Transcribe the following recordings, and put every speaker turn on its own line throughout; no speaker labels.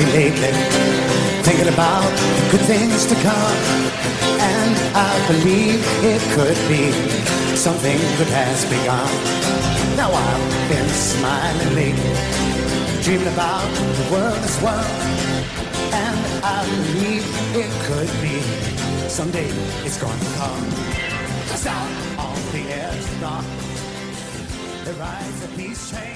happy lately, thinking about the good things to come. And I believe it could be something good has begun. Now I've been smiling lately, dreaming about the world as well. And I believe it could be someday it's going to come. Just out on the edge of dawn, there rides a peace train.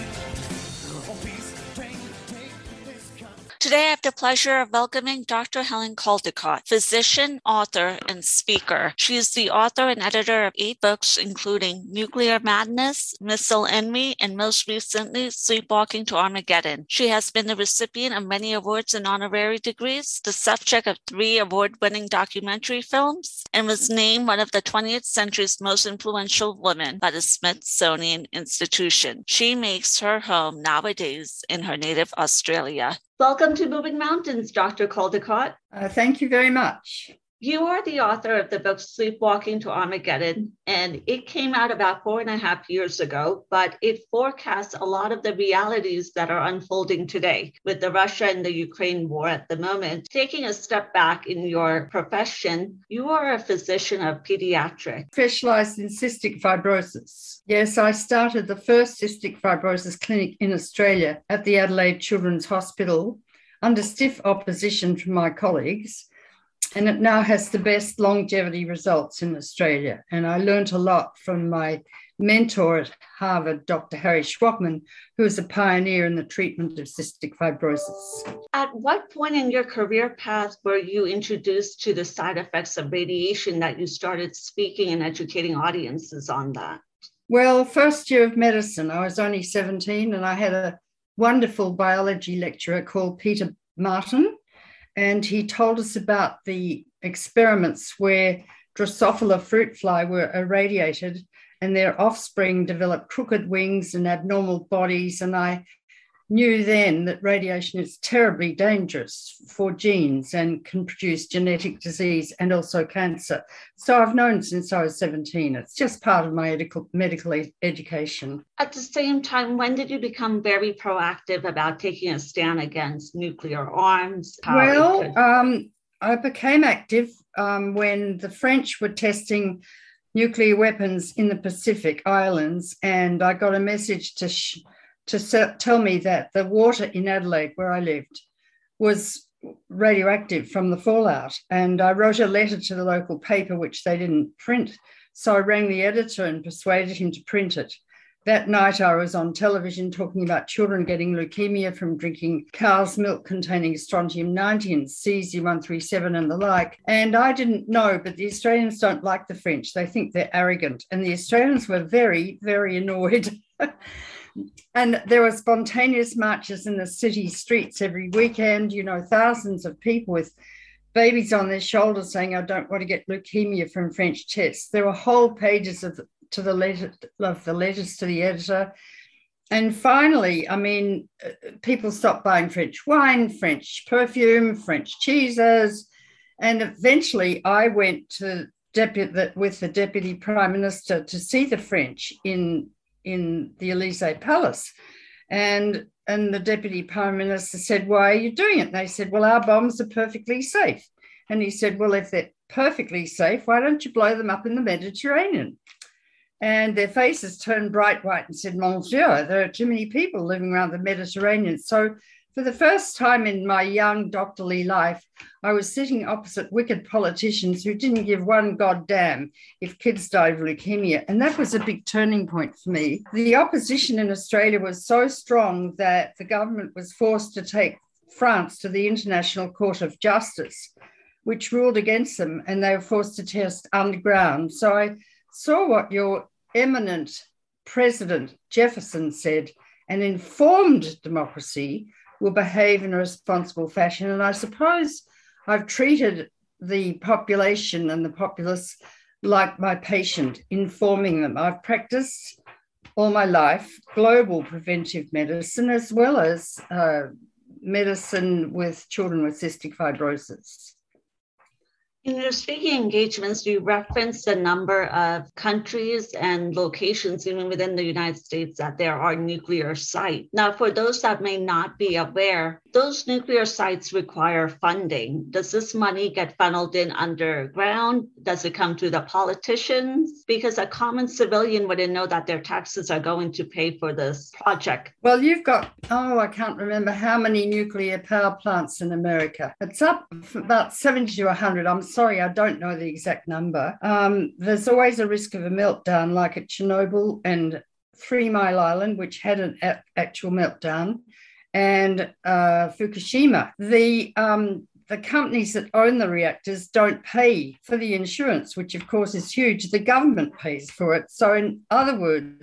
Oh, peace train, take this country.
Today, I have the pleasure of welcoming Dr. Helen Caldicott, physician, author, and speaker. She is the author and editor of 8 books, including Nuclear Madness, Missile Envy, and most recently, Sleepwalking to Armageddon. She has been the recipient of many awards and honorary degrees, the subject of 3 award-winning documentary films, and was named one of the 20th century's most influential women by the Smithsonian Institution. She makes her home nowadays in her native Australia. Welcome to Moving Mountains, Dr. Caldicott.
Thank you very much.
You are the author of the book Sleepwalking to Armageddon, and it came out about 4.5 years ago, but it forecasts a lot of the realities that are unfolding today with the Russia and the Ukraine war at the moment. Taking a step back in your profession, you are a physician of pediatrics.
Specialized in cystic fibrosis. Yes, I started the first cystic fibrosis clinic in Australia at the Adelaide Children's Hospital under stiff opposition from my colleagues. And it now has the best longevity results in Australia. And I learned a lot from my mentor at Harvard, Dr. Harry Schwabman, who is a pioneer in the treatment of cystic fibrosis.
At what point in your career path were you introduced to the side effects of radiation that you started speaking and educating audiences on that?
Well, first year of medicine, I was only 17, and I had a wonderful biology lecturer called Peter Martin. And he told us about the experiments where Drosophila fruit fly were irradiated and their offspring developed crooked wings and abnormal bodies. And I knew then that radiation is terribly dangerous for genes and can produce genetic disease and also cancer. So I've known since I was 17. It's just part of my medical education.
At the same time, when did you become very proactive about taking a stand against nuclear arms?
I became active when the French were testing nuclear weapons in the Pacific Islands, and I got a message to tell me that the water in Adelaide, where I lived, was radioactive from the fallout. And I wrote a letter to the local paper, which they didn't print. So I rang the editor and persuaded him to print it. That night I was on television talking about children getting leukemia from drinking cow's milk containing strontium-90 and cesium-137 and the like. And I didn't know, but the Australians don't like the French. They think they're arrogant. And the Australians were very, very annoyed. And there were spontaneous marches in the city streets every weekend, thousands of people with babies on their shoulders saying, I don't want to get leukemia from French tests. There were whole pages of the letters to the editor. And finally, people stopped buying French wine, French perfume, French cheeses. And eventually I went with the Deputy Prime Minister to see the French in the Élysée Palace. And the Deputy Prime Minister said, why are you doing it? And they said, well, our bombs are perfectly safe. And he said, well, if they're perfectly safe, why don't you blow them up in the Mediterranean? And their faces turned bright white and said, Monsieur, there are too many people living around the Mediterranean. So for the first time in my young doctorly life, I was sitting opposite wicked politicians who didn't give one goddamn if kids died of leukemia. And that was a big turning point for me. The opposition in Australia was so strong that the government was forced to take France to the International Court of Justice, which ruled against them, and they were forced to test underground. So I saw what your eminent President Jefferson said: an informed democracy will behave in a responsible fashion. And I suppose I've treated the population and the populace like my patient, informing them. I've practiced all my life global preventive medicine as well as medicine with children with cystic fibrosis.
In your speaking engagements, you reference a number of countries and locations, even within the United States, that there are nuclear sites. Now, for those that may not be aware, those nuclear sites require funding. Does this money get funneled in underground? Does it come to the politicians? Because a common civilian wouldn't know that their taxes are going to pay for this project.
Well, you've got, I can't remember how many nuclear power plants in America. It's up about 70 to 100. I'm sorry, I don't know the exact number. There's always a risk of a meltdown, like at Chernobyl and 3 Mile Island, which had an actual meltdown, and Fukushima. The companies that own the reactors don't pay for the insurance, which of course is huge. The government pays for it. So in other words,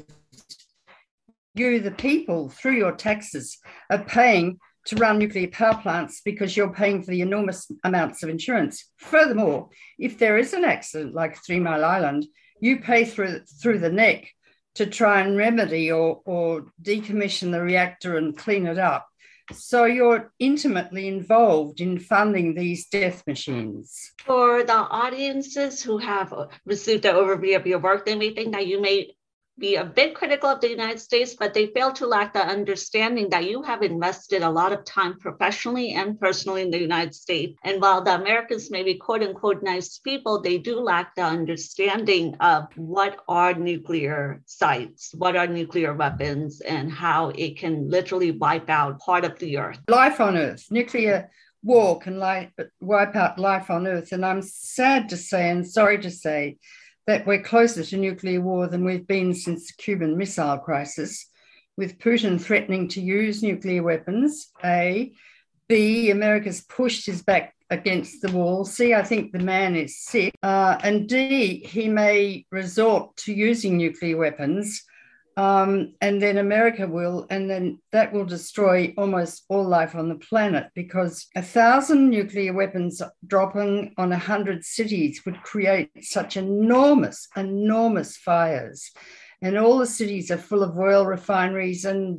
you, the people, through your taxes, are paying to run nuclear power plants because you're paying for the enormous amounts of insurance. Furthermore, if there is an accident like 3 Mile Island, you pay through the neck to try and remedy or decommission the reactor and clean it up. So you're intimately involved in funding these death machines.
For the audiences who have received an overview of your work, they may think that you may be a bit critical of the United States, but they fail to lack the understanding that you have invested a lot of time professionally and personally in the United States. And while the Americans may be quote unquote nice people, they do lack the understanding of what are nuclear sites, what are nuclear weapons, and how it can literally wipe out part of the earth.
Life on Earth, nuclear war can wipe out life on Earth. And I'm sad to say, and sorry to say, that we're closer to nuclear war than we've been since the Cuban Missile Crisis, with Putin threatening to use nuclear weapons, A. B, America's pushed his back against the wall. C, I think the man is sick. And D, he may resort to using nuclear weapons, and then America will, and then that will destroy almost all life on the planet, because 1,000 nuclear weapons dropping on 100 cities would create such enormous fires. And all the cities are full of oil refineries and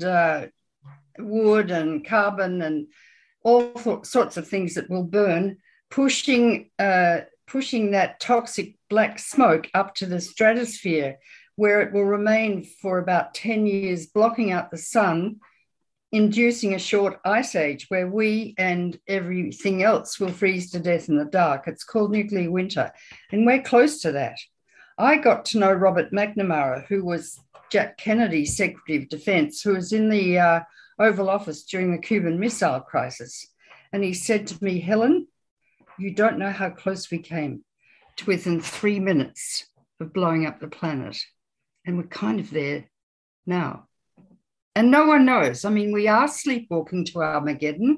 wood and carbon and all sorts of things that will burn, pushing that toxic black smoke up to the stratosphere, where it will remain for about 10 years, blocking out the sun, inducing a short ice age where we and everything else will freeze to death in the dark. It's called nuclear winter, and we're close to that. I got to know Robert McNamara, who was Jack Kennedy's Secretary of Defense, who was in the Oval Office during the Cuban Missile Crisis. And he said to me, Helen, you don't know how close we came to within 3 minutes of blowing up the planet. And we're kind of there now. And no one knows. I mean, we are sleepwalking to Armageddon.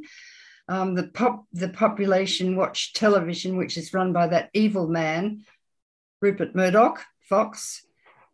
The population watch television, which is run by that evil man, Rupert Murdoch, Fox,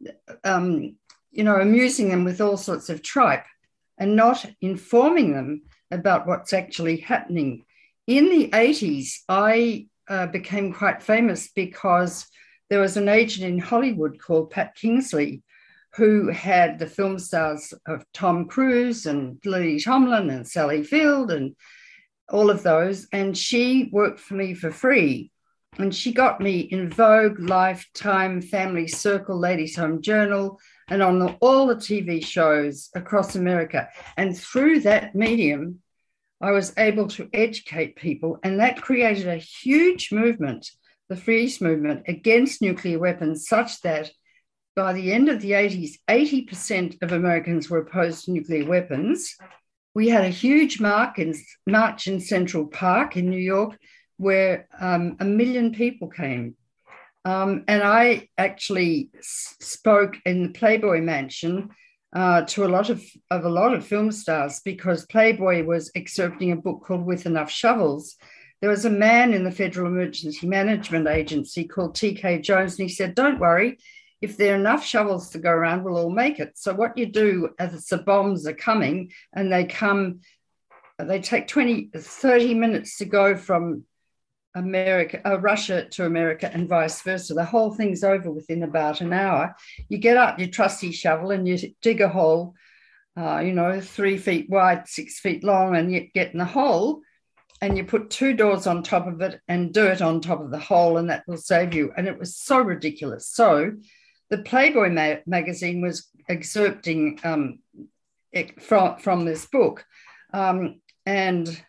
amusing them with all sorts of tripe and not informing them about what's actually happening. In the 80s, I became quite famous because there was an agent in Hollywood called Pat Kingsley, who had the film stars of Tom Cruise and Lily Tomlin and Sally Field and all of those. And she worked for me for free. And she got me in Vogue, Lifetime, Family Circle, Ladies' Home Journal, and on all the TV shows across America. And through that medium, I was able to educate people. And that created a huge movement, the Freeze movement, against nuclear weapons, such that by the end of the 80s, 80% of Americans were opposed to nuclear weapons. We had a huge march in Central Park in New York, where 1 million people came. And I actually spoke in the Playboy Mansion to a lot of film stars, because Playboy was excerpting a book called With Enough Shovels. There was a man in the Federal Emergency Management Agency called T.K. Jones, and he said, don't worry, if there are enough shovels to go around, we'll all make it. So what you do as the bombs are coming, and they take 30 minutes to go from Russia to America and vice versa. The whole thing's over within about an hour. You get up your trusty shovel and you dig a hole, 3 feet wide, 6 feet long, and you get in the hole and you put 2 doors on top of it and dirt on top of the hole, and that will save you. And it was so ridiculous. So the Playboy magazine was excerpting from this book. And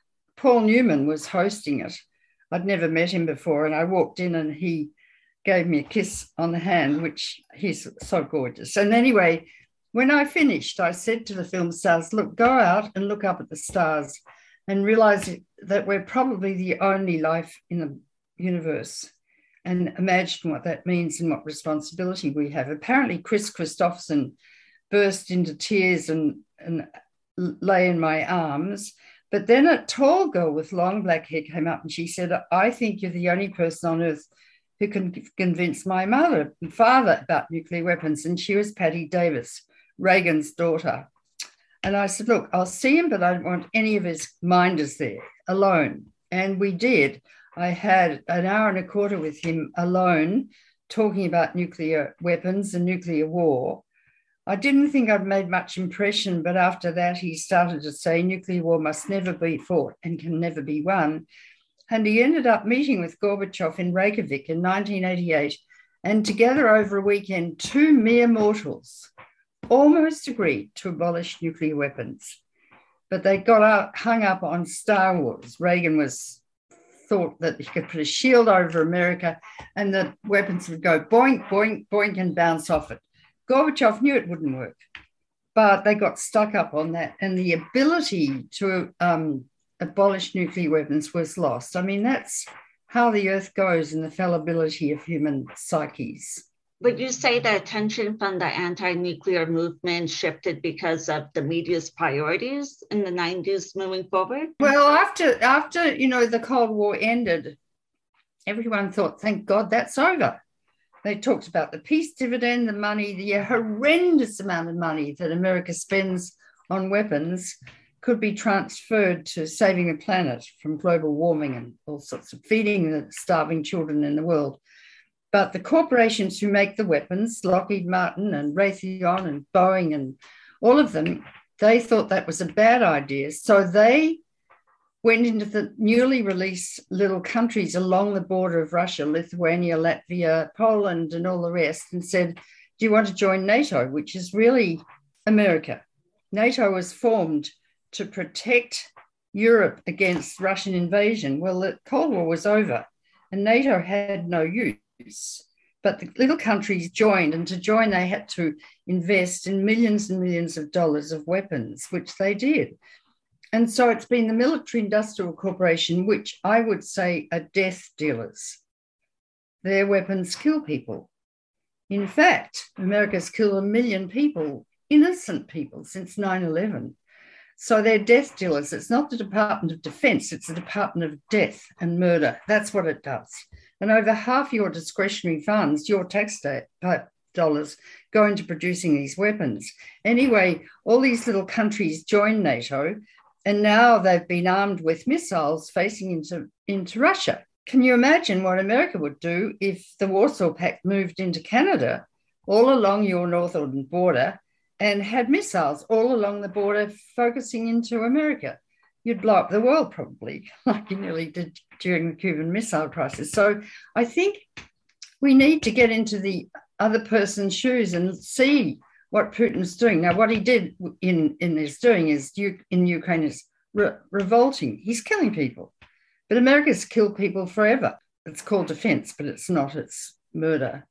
Paul Newman was hosting it. I'd never met him before, and I walked in and he gave me a kiss on the hand, which he's so gorgeous. And anyway, when I finished, I said to the film stars, look, go out and look up at the stars and realize that we're probably the only life in the universe. And imagine what that means and what responsibility we have. Apparently, Chris Christopherson burst into tears and lay in my arms. But then a tall girl with long black hair came up and she said, I think you're the only person on earth who can convince my mother and father about nuclear weapons. And she was Patty Davis, Reagan's daughter. And I said, look, I'll see him, but I don't want any of his minders there alone. And we did. I had an hour and a quarter with him alone talking about nuclear weapons and nuclear war. I didn't think I'd made much impression, but after that, he started to say nuclear war must never be fought and can never be won. And he ended up meeting with Gorbachev in Reykjavik in 1988. And together over a weekend, two mere mortals almost agreed to abolish nuclear weapons. But they got hung up on Star Wars. Reagan thought that he could put a shield over America and the weapons would go boink, boink, boink and bounce off it. Gorbachev knew it wouldn't work, but they got stuck up on that, and the ability to abolish nuclear weapons was lost. I mean, that's how the earth goes in the fallibility of human psyches.
Would you say the attention from the anti-nuclear movement shifted because of the media's priorities in the 90s moving forward?
Well, after the Cold War ended, everyone thought, thank God that's over. They talked about the peace dividend, the money, the horrendous amount of money that America spends on weapons could be transferred to saving the planet from global warming and all sorts of feeding the starving children in the world. But the corporations who make the weapons, Lockheed Martin and Raytheon and Boeing and all of them, they thought that was a bad idea. So they went into the newly released little countries along the border of Russia, Lithuania, Latvia, Poland, and all the rest, and said, do you want to join NATO, which is really America? NATO was formed to protect Europe against Russian invasion. Well, the Cold War was over and NATO had no use. But the little countries joined, and to join, they had to invest in millions and millions of dollars of weapons, which they did. And so it's been the military-industrial corporation, which I would say are death dealers. Their weapons kill people. In fact, America's killed 1 million people, innocent people, since 9/11. So they're death dealers. It's not the Department of Defense, it's the Department of Death and Murder. That's what it does. And over half your discretionary funds, your tax dollars, go into producing these weapons. Anyway, all these little countries joined NATO, and now they've been armed with missiles facing into Russia. Can you imagine what America would do if the Warsaw Pact moved into Canada all along your northern border and had missiles all along the border focusing into America? You'd blow up the world probably, like you nearly did during the Cuban Missile Crisis. So I think we need to get into the other person's shoes and see what Putin's doing. Now, what he did in his doing is in Ukraine is revolting. He's killing people. But America's killed people forever. It's called defense, but it's not. It's murder.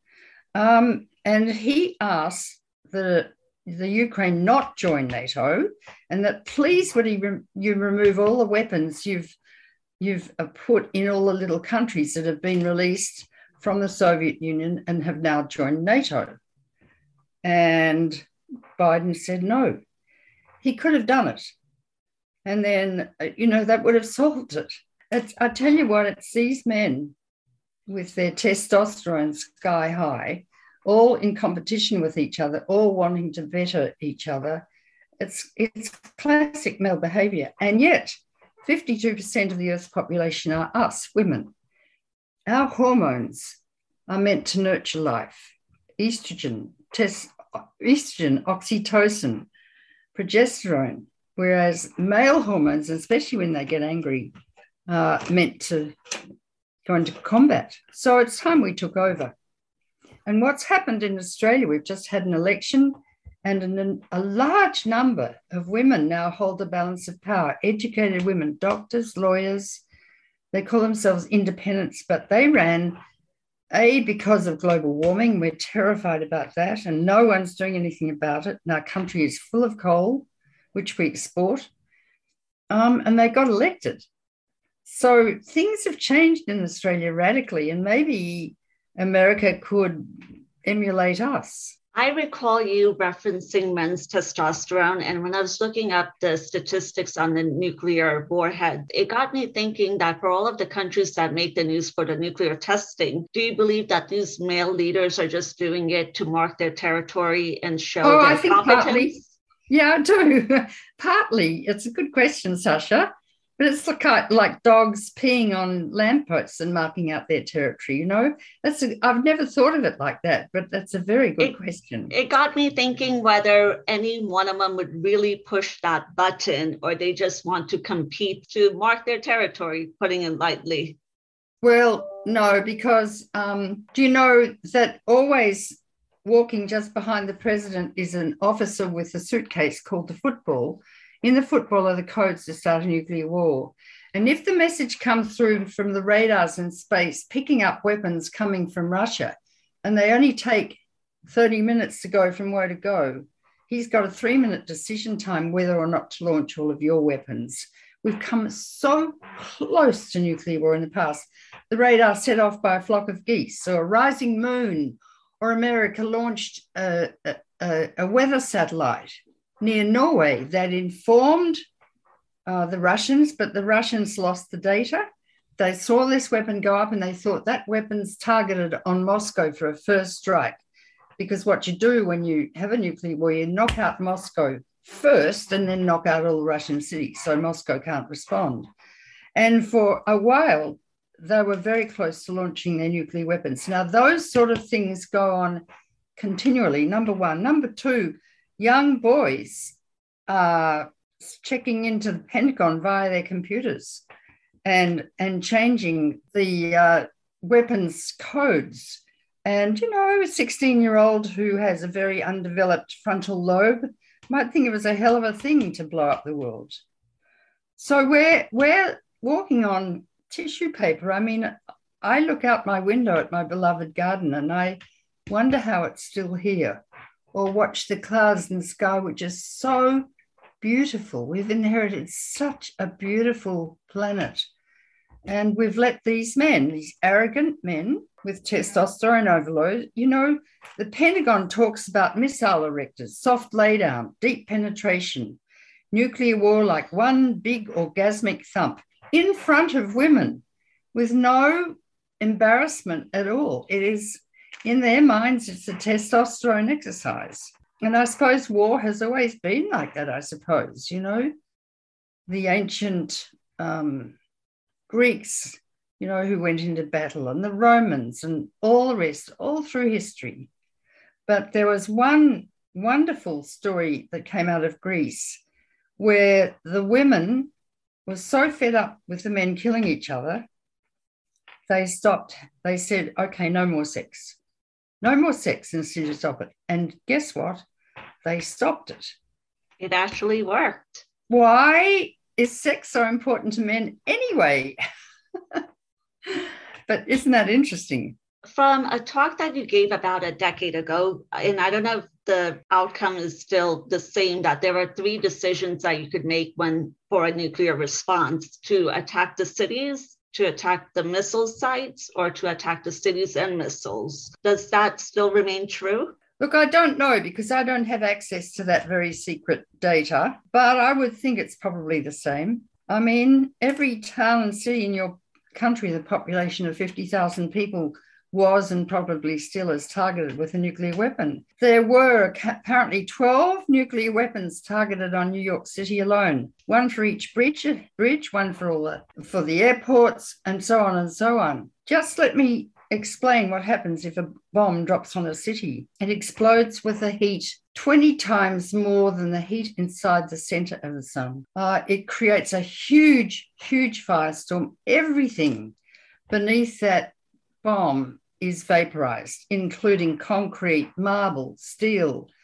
And he asked the Ukraine not join NATO, and that please would you remove all the weapons you've put in all the little countries that have been released from the Soviet Union and have now joined NATO. And Biden said no. He could have done it. And then, that would have solved it. I tell you what, it's these men with their testosterone sky high, all in competition with each other, all wanting to better each other. It's classic male behavior. And yet, 52% of the Earth's population are us, women. Our hormones are meant to nurture life. Estrogen, oxytocin, progesterone, whereas male hormones, especially when they get angry, are meant to go into combat. So it's time we took over. And what's happened in Australia, we've just had an election And a large number of women now hold the balance of power, educated women, doctors, lawyers. They call themselves independents, but they ran, because of global warming. We're terrified about that, and no one's doing anything about it. And our country is full of coal, which we export, and they got elected. So things have changed in Australia radically, and maybe America could emulate us.
I recall you referencing men's testosterone. And when I was looking up the statistics on the nuclear warhead, it got me thinking that for all of the countries that make the news for the nuclear testing, do you believe that these male leaders are just doing it to mark their territory and show their
I think
competence?
Partly. Yeah, I do. Partly. It's a good question, Sasha. But it's like dogs peeing on lampposts and marking out their territory, you know? I've never thought of it like that, but that's a very good question.
It got me thinking whether any one of them would really push that button, or they just want to compete to mark their territory, putting it lightly.
Well, no, because do you know that always walking just behind the president is an officer with a suitcase called the football? In the football are the codes to start a nuclear war. And if the message comes through from the radars in space, picking up weapons coming from Russia, and they only take 30 minutes to go from where to go, he's got a 3-minute decision time whether or not to launch all of your weapons. We've come so close to nuclear war in the past. The radar set off by a flock of geese, or a rising moon, or America launched a weather satellite near Norway that informed the Russians, but the Russians lost the data. They saw this weapon go up and they thought that weapon's targeted on Moscow for a first strike, because what you do when you have a nuclear war, you knock out Moscow first and then knock out all the Russian cities so Moscow can't respond. And for a while, they were very close to launching their nuclear weapons. Now, those sort of things go on continually, number one. Number two, young boys are checking into the Pentagon via their computers and changing the weapons codes. And, you know, a 16-year-old who has a very undeveloped frontal lobe might think it was a hell of a thing to blow up the world. So we're walking on tissue paper. I mean, I look out my window at my beloved garden and I wonder how it's still here, or watch the clouds in the sky, which is so beautiful. We've inherited such a beautiful planet. And we've let these men, these arrogant men with testosterone overload, you know, the Pentagon talks about missile erectors, soft laydown, deep penetration, nuclear war like one big orgasmic thump in front of women with no embarrassment at all. It is, in their minds, it's a testosterone exercise. And I suppose war has always been like that, I suppose, you know. The ancient Greeks, you know, who went into battle, and the Romans and all the rest, all through history. But there was one wonderful story that came out of Greece where the women were so fed up with the men killing each other, they stopped. They said, okay, no more sex. No more sex instead of stop it. And guess what? They stopped it.
It actually worked.
Why is sex so important to men anyway? But isn't that interesting?
From a talk that you gave about a decade ago, and I don't know if the outcome is still the same, that there are 3 decisions that you could make for a nuclear response: to attack the cities, to attack the missile sites, or to attack the cities and missiles. Does that still remain true?
Look, I don't know, because I don't have access to that very secret data, but I would think it's probably the same. I mean, every town and city in your country, the population of 50,000 people, was and probably still is targeted with a nuclear weapon. There were apparently 12 nuclear weapons targeted on New York City alone, one for each bridge, one for the airports, and so on and so on. Just let me explain what happens if a bomb drops on a city. It explodes with a heat 20 times more than the heat inside the center of the sun. It creates a huge, huge firestorm. Everything beneath that bomb is vaporized, including concrete, marble, steel.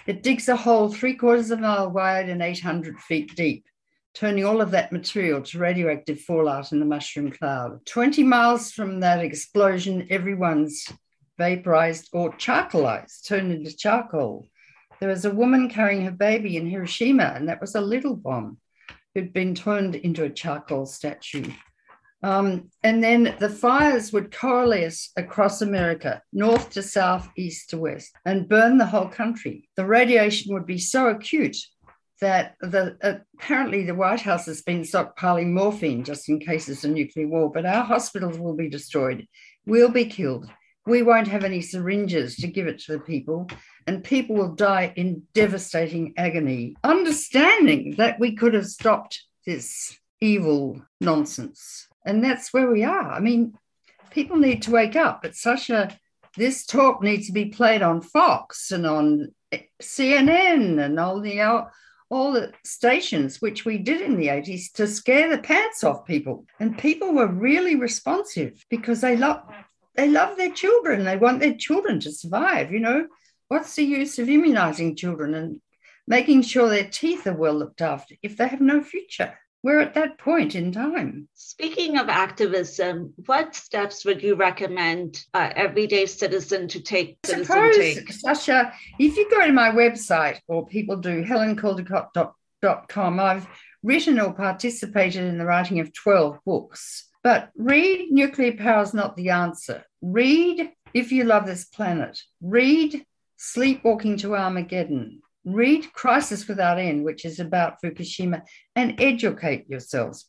It digs a hole 3/4 of a mile wide and 800 feet deep, turning all of that material to radioactive fallout in the mushroom cloud. 20 miles from that explosion, everyone's vaporized or charcoalized, turned into charcoal. There was a woman carrying her baby in Hiroshima, and that was a little bomb who'd been turned into a charcoal statue. And then the fires would coalesce across America, north to south, east to west, and burn the whole country. The radiation would be so acute that apparently the White House has been stockpiling morphine just in case it's a nuclear war, but our hospitals will be destroyed. We'll be killed. We won't have any syringes to give it to the people, and people will die in devastating agony, understanding that we could have stopped this evil nonsense. And that's where we are. I mean, people need to wake up. It's this talk needs to be played on Fox and on CNN and all the stations, which we did in the 80s to scare the pants off people. And people were really responsive because they love their children. They want their children to survive. You know, what's the use of immunizing children and making sure their teeth are well looked after if they have no future? We're at that point in time.
Speaking of activism, what steps would you recommend everyday citizen to take?
Sasha, if you go to my website, or people do, helencaldicott.com, I've written or participated in the writing of 12 books. But read Nuclear Power is Not the Answer. Read If You Love This Planet. Read Sleepwalking to Armageddon. Read Crisis Without End, which is about Fukushima, and educate yourselves.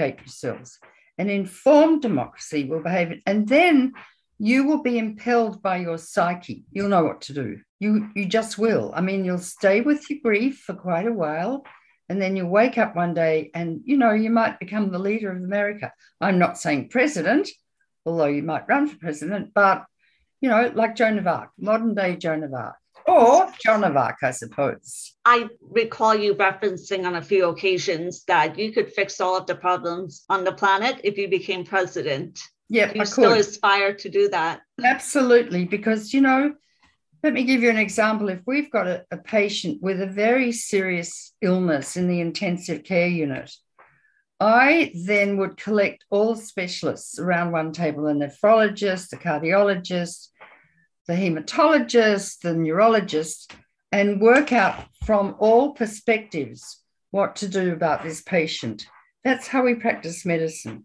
An informed democracy will behave, and then you will be impelled by your psyche. You'll know what to do. You just will. I mean, you'll stay with your grief for quite a while, and then you'll wake up one day and, you know, you might become the leader of America. I'm not saying president, although you might run for president, but, you know, like Joan of Arc, modern day Joan of Arc. Or Joan of Arc, I suppose.
I recall you referencing on a few occasions that you could fix all of the problems on the planet if you became president.
Yeah,
you still aspire to do that.
Absolutely, because, you know, let me give you an example. If we've got a patient with a very serious illness in the intensive care unit, I then would collect all specialists around one table, the nephrologist, the cardiologist, the hematologist, the neurologist, and work out from all perspectives what to do about this patient. That's how we practice medicine.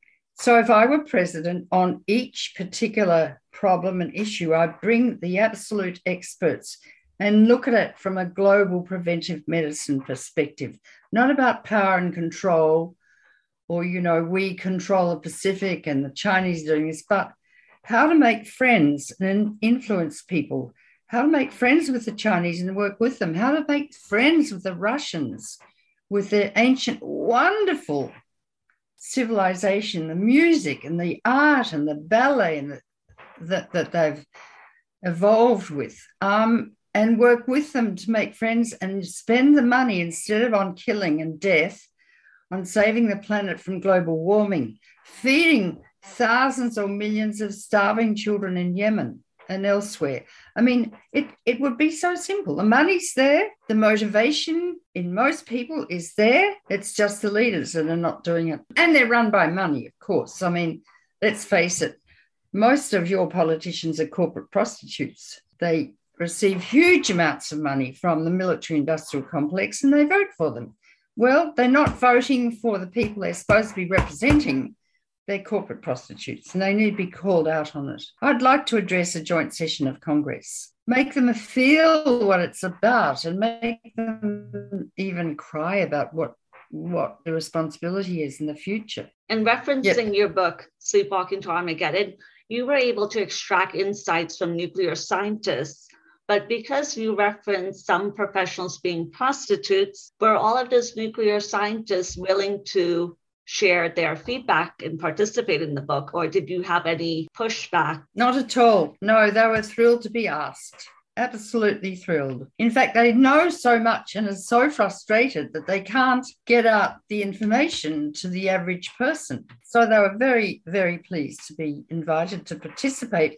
So if I were president, on each particular problem and issue, I'd bring the absolute experts and look at it from a global preventive medicine perspective, not about power and control or, you know, we control the Pacific and the Chinese doing this, but how to make friends and influence people, how to make friends with the Chinese and work with them, how to make friends with the Russians, with their ancient, wonderful civilization, the music and the art and the ballet and that they've evolved with, and work with them to make friends and spend the money instead of on killing and death, on saving the planet from global warming, feeding thousands or millions of starving children in Yemen and elsewhere. I mean, it would be so simple. The money's there. The motivation in most people is there. It's just the leaders that are not doing it. And they're run by money, of course. I mean, let's face it, most of your politicians are corporate prostitutes. They receive huge amounts of money from the military-industrial complex and they vote for them. Well, they're not voting for the people they're supposed to be representing. They're corporate prostitutes and they need to be called out on it. I'd like to address a joint session of Congress, make them feel what it's about and make them even cry about what the responsibility is in the future.
And referencing your book, Sleepwalking to Armageddon, you were able to extract insights from nuclear scientists. But because you referenced some professionals being prostitutes, were all of those nuclear scientists willing to share their feedback and participate in the book, or did you have any pushback?
Not at all. No, they were thrilled to be asked. Absolutely thrilled. In fact, they know so much and are so frustrated that they can't get out the information to the average person. So they were very, very pleased to be invited to participate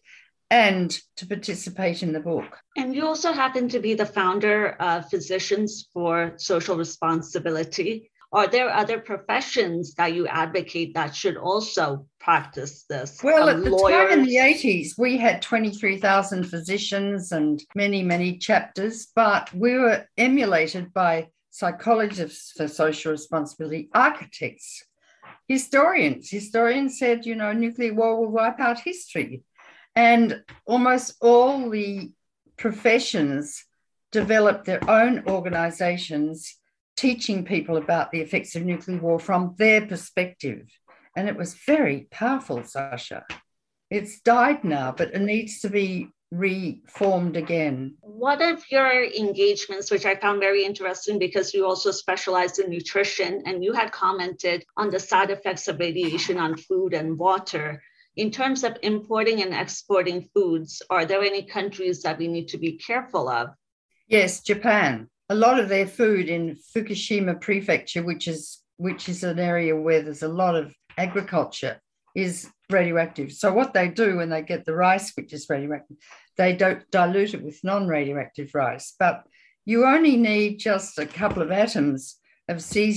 and to participate in the book.
And you also happen to be the founder of Physicians for Social Responsibility. Are there other professions that you advocate that should also practice this?
Well, at the time in the 80s, we had 23,000 physicians and many, many chapters, but we were emulated by psychologists for social responsibility, architects, historians. Historians said, nuclear war will wipe out history. And almost all the professions developed their own organizations teaching people about the effects of nuclear war from their perspective. And it was very powerful, Sasha. It's died now, but it needs to be reformed again.
One of your engagements, which I found very interesting because you also specialize in nutrition, and you had commented on the side effects of radiation on food and water. In terms of importing and exporting foods, are there any countries that we need to be careful of?
Yes, Japan. A lot of their food in Fukushima Prefecture, which is an area where there's a lot of agriculture, is radioactive. So what they do when they get the rice, which is radioactive, they don't dilute it with non-radioactive rice. But you only need just a couple of atoms of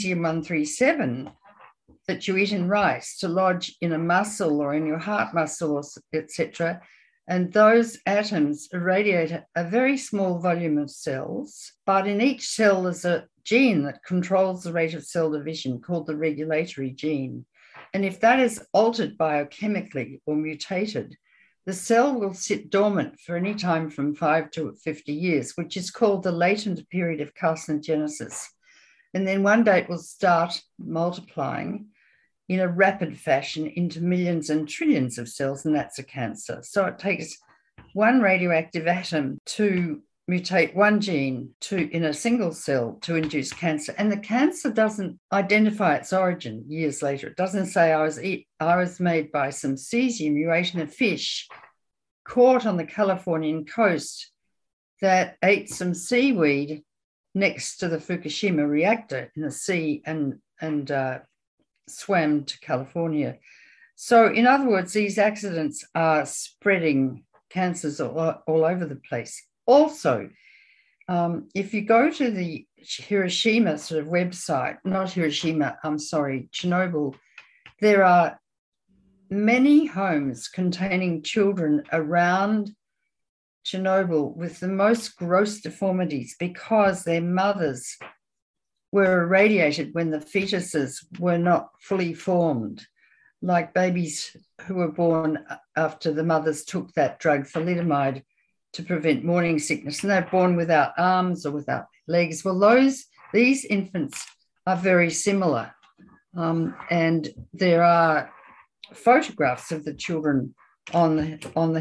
cesium-137 that you eat in rice to lodge in a muscle or in your heart muscle, etc. And those atoms irradiate a very small volume of cells, but in each cell there's a gene that controls the rate of cell division called the regulatory gene. And if that is altered biochemically or mutated, the cell will sit dormant for any time from 5 to 50 years, which is called the latent period of carcinogenesis. And then one day it will start multiplying in a rapid fashion into millions and trillions of cells, and that's a cancer. So it takes one radioactive atom to mutate one gene in a single cell to induce cancer. And the cancer doesn't identify its origin years later. It doesn't say I was made by some cesium you ate in a fish caught on the Californian coast that ate some seaweed next to the Fukushima reactor in the sea and swam to California. So in other words, these accidents are spreading cancers all over the place. Also, if you go to the Hiroshima sort of website, not Hiroshima, Chernobyl, there are many homes containing children around Chernobyl with the most gross deformities because their mothers were irradiated when the fetuses were not fully formed, like babies who were born after the mothers took that drug, thalidomide, to prevent morning sickness, and they're born without arms or without legs. Well, these infants are very similar, and there are photographs of the children on the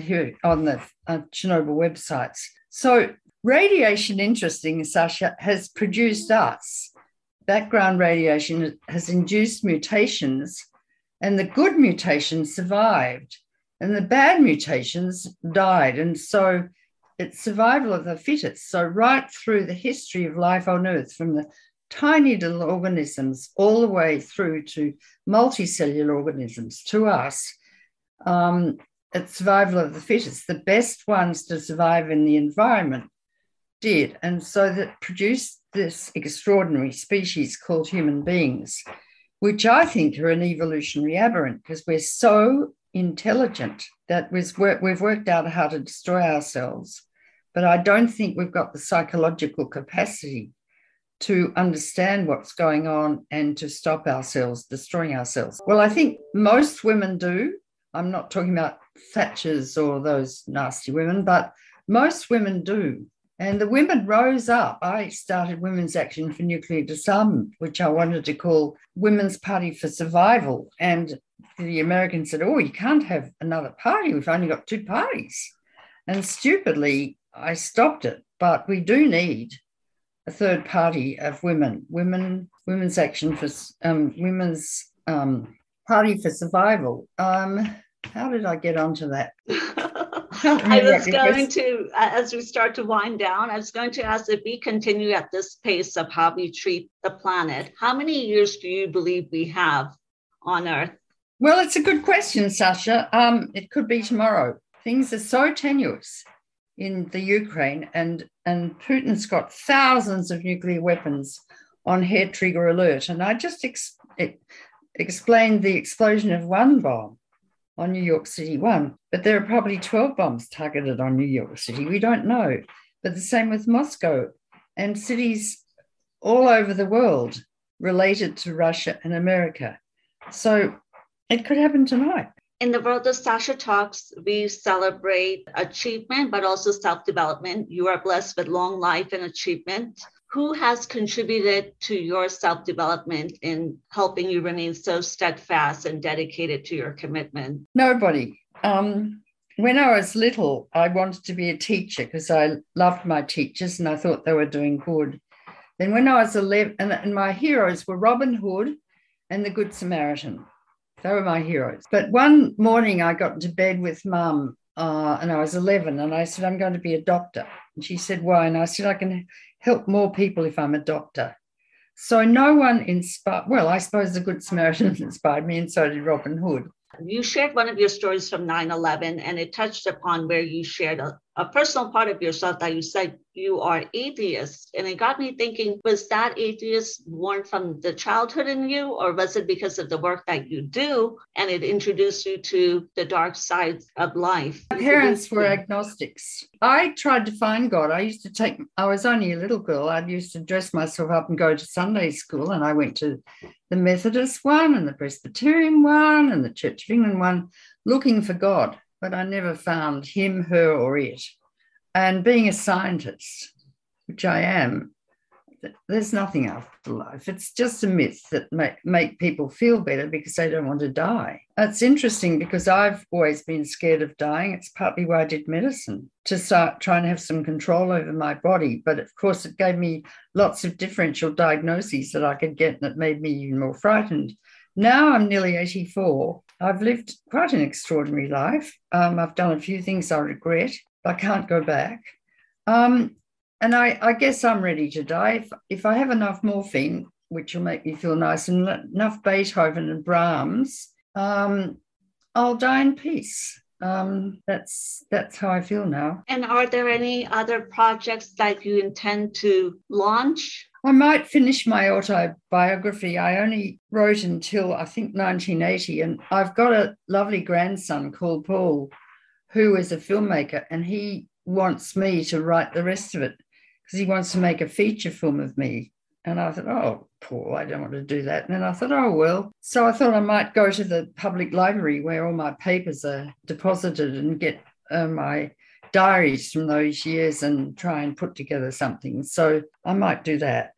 Chernobyl websites. So radiation, interesting, Sasha, has produced us. Background radiation has induced mutations, and the good mutations survived, and the bad mutations died. And so it's survival of the fittest. So right through the history of life on Earth, from the tiny little organisms all the way through to multicellular organisms, to us, it's survival of the fittest. The best ones to survive in the environment did. And so that produced this extraordinary species called human beings, which I think are an evolutionary aberrant because we're so intelligent that we've worked out how to destroy ourselves. But I don't think we've got the psychological capacity to understand what's going on and to stop ourselves destroying ourselves. Well, I think most women do. I'm not talking about Thatchers or those nasty women, but most women do. And the women rose up. I started Women's Action for Nuclear Disarmament, which I wanted to call Women's Party for Survival. And the Americans said, oh, you can't have another party. We've only got two parties. And stupidly, I stopped it. But we do need a third party of Women's Action for Women's Party for Survival. How did I get onto that?
I was going to, as we start to wind down, I was going to ask, if we continue at this pace of how we treat the planet, how many years do you believe we have on Earth?
Well, it's a good question, Sasha. It could be tomorrow. things are so tenuous in the Ukraine, and Putin's got thousands of nuclear weapons on hair trigger alert. And I just explained the explosion of one bomb on New York City, one, but there are probably 12 bombs targeted on New York City. We don't know. But the same with Moscow and cities all over the world related to Russia and America. So it could happen tonight.
In the world of Sasha Talks, we celebrate achievement, but also self-development. You are blessed with long life and achievement. Who has contributed to your self-development in helping you remain so steadfast and dedicated to your commitment?
Nobody. When I was little, I wanted to be a teacher because I loved my teachers and I thought they were doing good. Then when I was 11, and my heroes were Robin Hood and the Good Samaritan. They were my heroes. But one morning I got into bed with Mum and I was 11 and I said, I'm going to be a doctor. And she said, why? And I said, I can help more people if I'm a doctor. So no one inspired, well, I suppose the Good Samaritan inspired me, and so did Robin Hood.
You shared one of your stories from 9/11, and it touched upon where you shared a personal part of yourself that you said you are atheist. And it got me thinking, was that atheist born from the childhood in you, or was it because of the work that you do and it introduced you to the dark sides of life?
My parents were agnostics. I tried to find God. I was only a little girl. I used to dress myself up and go to Sunday school, and I went to the Methodist one and the Presbyterian one and the Church of England one, looking for God, but I never found him, her, or it. And being a scientist, which I am, there's nothing after life. It's just a myth that make people feel better because they don't want to die. It's interesting because I've always been scared of dying. It's partly why I did medicine, to start trying to have some control over my body. But of course, it gave me lots of differential diagnoses that I could get, and it made me even more frightened. Now I'm nearly 84. I've lived quite an extraordinary life. I've done a few things I regret. I can't go back. And I guess I'm ready to die. If I have enough morphine, which will make me feel nice, and enough Beethoven and Brahms, I'll die in peace. That's how I feel now.
And are there any other projects that you intend to launch?
I might finish my autobiography. I only wrote until, I think, 1980, and I've got a lovely grandson called Paul, who is a filmmaker, and he wants me to write the rest of it because he wants to make a feature film of me. And I thought, oh, Paul, I don't want to do that. And then I thought, oh, well. So I thought I might go to the public library where all my papers are deposited and get my diaries from those years and try and put together something. So I might do that.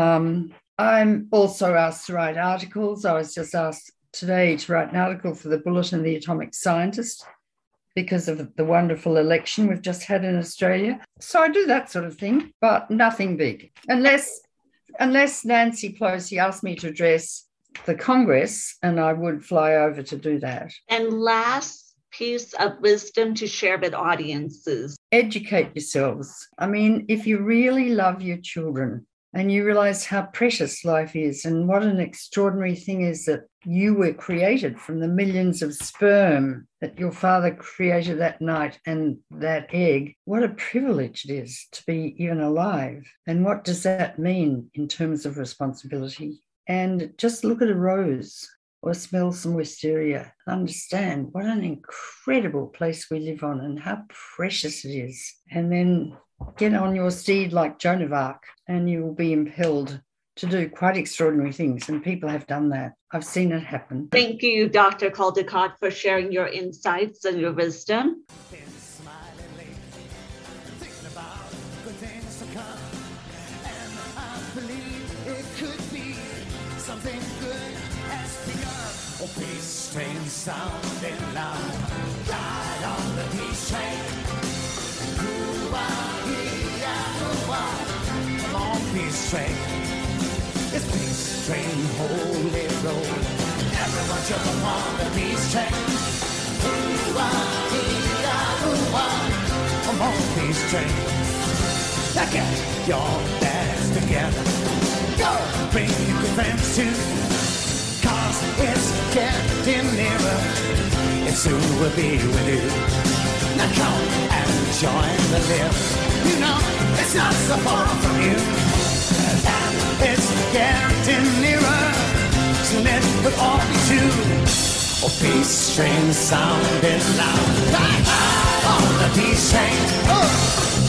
I'm also asked to write articles. I was just asked today to write an article for the Bulletin of the Atomic Scientist because of the wonderful election we've just had in Australia. So I do that sort of thing, but nothing big. Unless Nancy Pelosi asked me to address the Congress, and I would fly over to do that.
And last piece of wisdom to share with audiences.
Educate yourselves. I mean, if you really love your children and you realize how precious life is and what an extraordinary thing is that you were created from the millions of sperm that your father created that night and that egg, what a privilege it is to be even alive. And what does that mean in terms of responsibility? And just look at a rose or smell some wisteria. Understand what an incredible place we live on and how precious it is. And then get on your steed like Joan of Arc and you will be impelled to do quite extraordinary things. And people have done that. I've seen it happen.
Thank you, Dr. Caldicott, for sharing your insights and your wisdom.
Something good has begun. Oh, peace train sounding loud. Ride on the peace train. Come on, peace train. It's peace train, holy road. Everyone jump upon the peace train. Come on, peace train. Now get your bags together. Go! Bring your good friends too, 'cause it's getting nearer. It soon will be with you. Now come and join the lift. You know, it's not so far from you. And it's getting nearer. Soon it could all be true. Oh, peace train sounding loud. On the peace train. Oh.